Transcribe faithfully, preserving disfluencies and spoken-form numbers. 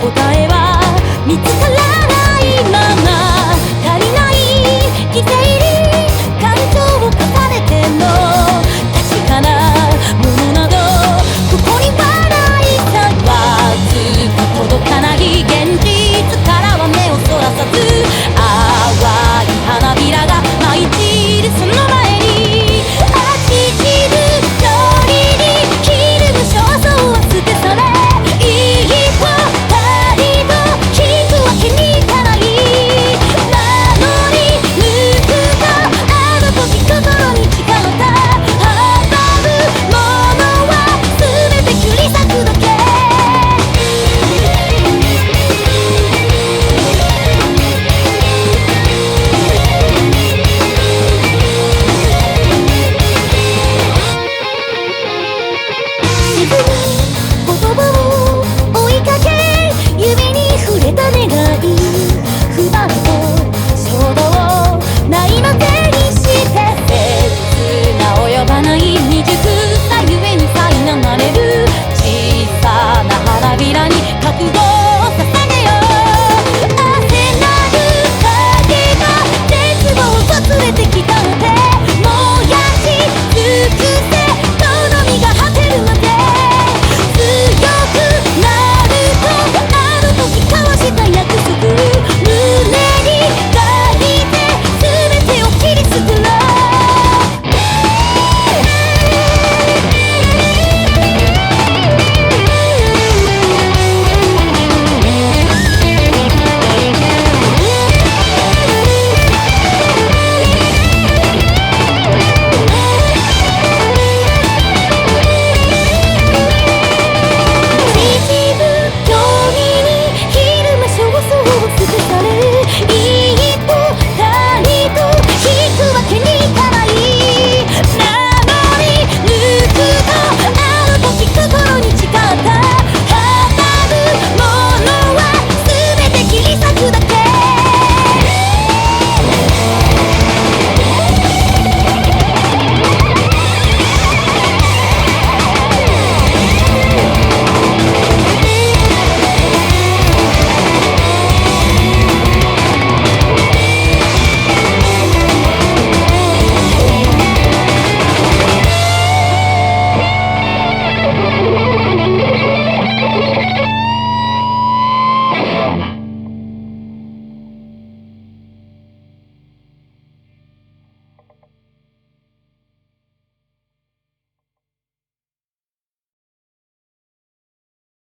答えは見つからないまま足りない犠牲に感情を重ねても確かなものなどここにはないさわずか届かない現実からは目をそらさず淡い花びらが舞い散るその前に足散る通りにひるむ焦燥を捨て去れいい子たりと聞くわけにいかないなのに抜くとあの時心に誓った阻むものは全て切り裂くだけ言葉を追いかけ指に触れた願い不満と衝動ないまぜにして切な及ばない未熟さゆえに苛まれる小さな花びらに覚悟